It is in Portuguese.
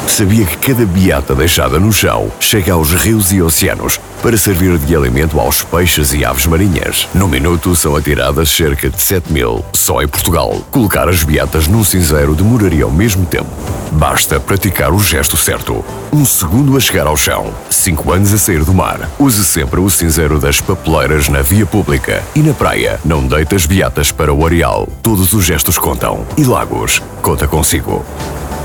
Sabia que cada beata deixada no chão chega aos rios e oceanos para servir de alimento aos peixes e aves marinhas. No minuto são atiradas cerca de 7.000 só em Portugal. Colocar as beatas num cinzeiro demoraria o mesmo tempo. Basta praticar o gesto certo. 1 segundo a chegar ao chão, 5 anos a sair do mar. Use sempre o cinzeiro das papeleiras na via pública e na praia. Não deite as beatas para o areal. Todos os gestos contam. E Lagos conta consigo.